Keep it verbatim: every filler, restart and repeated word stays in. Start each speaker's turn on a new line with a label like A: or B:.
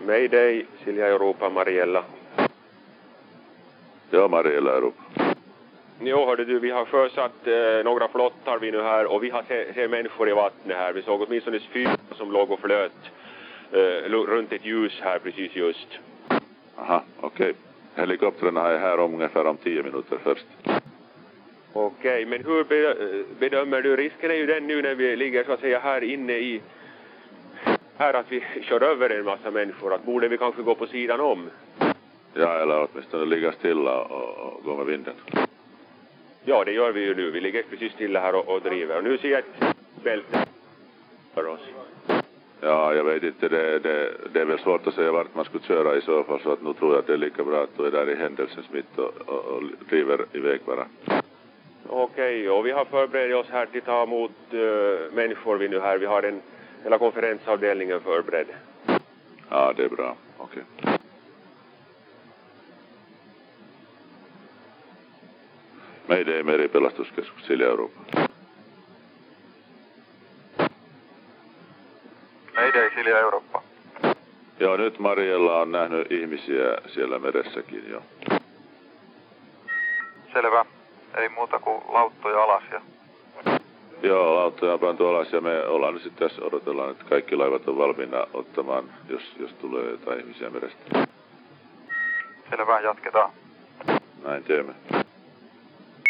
A: Mayday, Silja Europa, Mariella.
B: Ja, Mariella Europa.
A: Jo, hörde du, vi har sjösatt eh, några flottar vi nu här och vi har se, ser människor i vattnet här. Vi såg åtminstone fyra som låg och flöt eh, runt ett ljus här precis just.
B: Aha, okej. Okay. Helikoptrarna är här om ungefär om tio minuter först.
A: Okej, okay, men hur bedömer du? Risken är ju den nu när vi ligger så att säga här inne i... Här att vi kör över en massa människor. Att borde vi kanske gå på sidan om?
B: Ja, eller åtminstone ligga stilla och, och gå med vinden.
A: Ja, det gör vi ju nu. Vi ligger precis stilla här och, och driver. Och nu ser jag ett bälte för oss.
B: Ja, jag vet inte. Det, det, det är väl svårt att säga vart man skulle köra i så fall. Så att nu tror jag att det är lika bra att du är där i händelsens mitt och, och, och driver iväg bara.
A: Okej, okay, och vi har förberett oss här till att ta emot uh, människor vi nu här. Vi har en hela konferensavdelningen förberedd.
B: Ja, det är bra. Okej. Okay. Mayday, Meripelastuskesk, Silja Europa.
C: Mayday, Silja Europa.
B: Joo, nyt Mariella on nähnyt ihmisiä siellä meressäkin jo.
C: Selvä. Ei muuta kuin lauttoja alas ja...
B: Joo, lauttoja on pantu alas ja me ollaan nyt sitten tässä, odotellaan, että kaikki laivat on valmiina ottamaan, jos, jos tulee jotain ihmisiä merestä.
C: Selvä, jatketaan.
B: Näin teemme.